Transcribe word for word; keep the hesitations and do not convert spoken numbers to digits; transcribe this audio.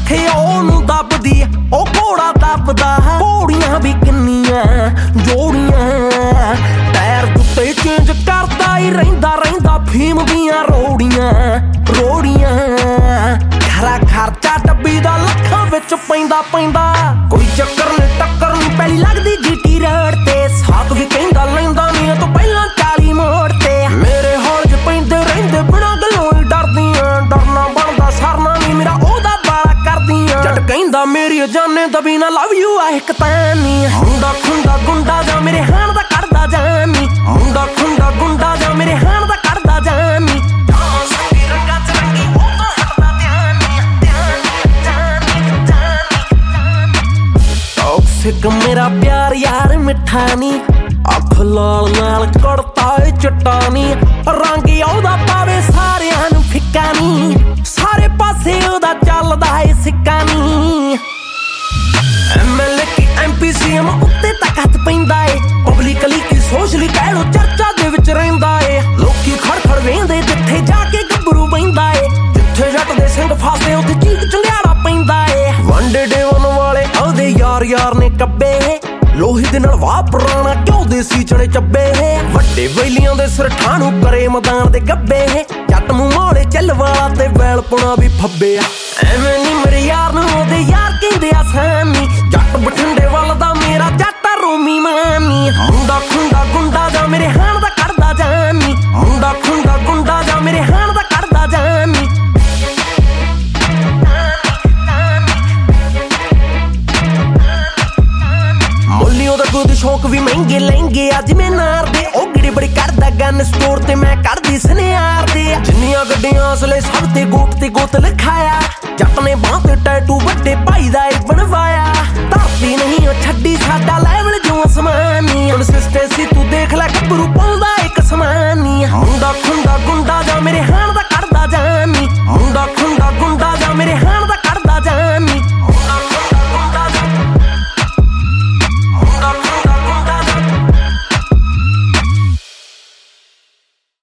ਕਿੱਥੇ ਉਹਨੂੰ ਦੱਬਦੀ ਉਹ ਘੋੜਾ ਦੱਬਦਾ ਘੋੜੀਆਂ ਵੀ ਕਿੰਨੀਆਂ ਜੋੜੀਆਂ ਟਾਇਰ ਉੱਤੇ ਚੇਂਜ ਕਰਦਾ ਹੀ ਰਹਿੰਦਾ ਰਹਿੰਦਾ ਫੀਮ ਦੀਆਂ ਰੋੜੀਆਂ ਰੋੜੀਆਂ ਖਰਾ ਖਰਚਾ ਡੱਬੀ ਦਾ ਲੱਖਾਂ ਵਿੱਚ ਪੈਂਦਾ ਪੈਂਦਾ ਕੋਈ ਚੱਕਰ ਨੀ ਟੱਕਰ ਨੀ ਪਹਿਲੀ ਲੱਗਦੀ ਜੀਟੀ ਰੋਡ ਤੇ ਸਾਥ ਵੀ ਕਹਿੰਦਾ ਲੈਂਦਾ ਨੀ ਤੋਂ ਪਹਿਲਾਂ ਚਾਲੀ ਮੋੜ ਤੇ ਮੇਰੇ ਹੌਲ ਚ ਪੈਂਦੇ ਰਹਿੰਦੇ ਬਿਨਾਂ ਗੱਲੋਂ ਹੀ ਡਰਦੀਆਂ ਡਰਨਾ ਬਣਦਾ ਸਰਨਾ ਨੀ ਮੇਰਾ ਉਹਦਾ ਬਾਲਾ ਕਰਦੀਆਂ ਜੱਟ ਕਹਿੰਦਾ ਮੇਰੀ ਜਾਨੇ ਦਬੀ ਨਾ ਲਵ ਯੂ ਆ ਇੱਕ ਤਾਂ ਨੀ ਮੁੰਡਾ ਖੁੰਡਾ ਗੁੰਡਾ ਜਾਂ ਮੇਰੇ ਹਾਣ ਦਾ ਕੱਢਦਾ ਜਾਨੀ ਮੁੰਡਾ ਖੁੰਡਾ ਗੁੰਡਾ ਜਾਂ ਮੇਰੇ ਹਾਣ ਦਾ ਕੱਢਦਾ ਜਾਨੀ ਸੰਗੀ ਰੰਗਾਂ ਚ ਰੰਗੀ ਉਹ ਤੋਂ ਹਟਦਾ ਧਿਆਨ ਟੌਕਸਿਕ ਮੇਰਾ ਪਿਆਰ ਯਾਰ ਮਿੱਠਾ ਨੀ ਅੱਖ ਲਾਲ ਨਾਲ ਕੜਤਾ ਏ ਚਿੱਟਾ ਨੀ ਰੰਗ ਉਹਦਾ ਪਾਵੇ ਸਾਰਿਆਂ ਨੂੰ ਫਿੱਕਾ ਨੀ ਸਾਰੇ ਪਾਸੇ ਉਹਦਾ ਚੱਲਦਾ ਏ ਸਿੱਕਾ ਨੀ ਐਮ ਐਲ ਏ ਕੀ ਐਮ ਪੀ ਸੀ ਐਮ ਉੱਤੇ ਤੱਕ ਹੱਥ ਪੈਂਦਾ ਏ ਪਬਲਿਕਲੀ ਕੀ ਸੋਸ਼ਲੀ ਕਹਿ ਲੋ ਚਰਚਾ ਦੇ ਵਿੱਚ ਰਹਿੰਦਾ ਏ ਲੋਕੀ ਖੜ ਖੜ ਵੇਂਦੇ ਜਿੱਥੇ ਜਾ ਕੇ ਗੱਭਰੂ ਬਹਿੰਦਾ ਏ ਜਿੱਥੇ ਜੱਟ ਦੇ ਸਿੰਘ ਫਸਦੇ ਉੱਥੇ ਚੀਕ ਚੰਗਿਆੜਾ ਪੈਂਦਾ ਏ ਵਾਂਡੇ ਡੇਵਨ ਵਾਲੇ ਉਹਦੇ ਯਾਰ ਯਾਰ ਨੇ ਕੱਬੇ ਲੋਹੀ ਦੇ ਨਾਲ ਵਾਹ ਪੁਰਾਣਾ ਕਿਉਂ ਦੇਸੀ ਚੜੇ ਚੱਬੇ ਵੱਡੇ ਵੈਲੀਆਂ ਦੇ ਸਿਰਠਾਂ ਨੂੰ ਕਰੇ ਮੈਦਾਨ ਦੇ ਗੱਬੇ ਜੱਟ ਮੂੰਹ ਮੋੜੇ ਚੱਲ ਵਾਲਾ ਤੇ ਵੈਲ ਪੁਣਾ ਵੀ ਫੱਬੇ ਐਵੇਂ ਨੀ ਮੇਰੇ ਯਾਰ ਨੂੰ ਉਹਦੇ ਯਾਰ ਕਹਿੰਦੇ ਆਸਾਨੀ ਜੱਟ ਬਠਿੰਡੇ ਵੱਲ ਦਾ ਮੇਰਾ ਜੱਟ ਰੋਮੀ ਮਾਨੀ ਮੁੰਡਾ ਖੁੰਡਾ ਗੁੰਡਾ ਜਾਂ ਮੇਰੇ ਹਾਣ ਦਾ ਕੱਢਦਾ ਜਾਨੀ ਮੁੰਡਾ ਖੁੰਡਾ ਗੁੰਡਾ ਜਾਂ ਮੇਰੇ ਹਾਣ ਦਾ ਕੱਢਦਾ ਜਾਨੀ ਮੁੱਲੀ ਉਹਦਾ ਗੁੱਦ ਸ਼ੌਕ ਵੀ ਮਹਿੰਗੇ ਲਹਿੰਗੇ ਅੱਜ ਮੈਂ ਨਾਰ ਦੇ ਉਹ ਗਿੜੀ ਬੜੀ ਕਰਦਾ ਗਨ ਸਟੋਰ ਤੇ ਮੈਂ ਕਰਦੀ ਸਨਿਆਰ ਦੇ ਜਿੰਨੀਆਂ ਗੱਡੀਆਂ ਅਸਲੇ ਸਭ ਤੇ ਗੋਪ ਤੇ ਗੋਤ ਲਿਖਾਇਆ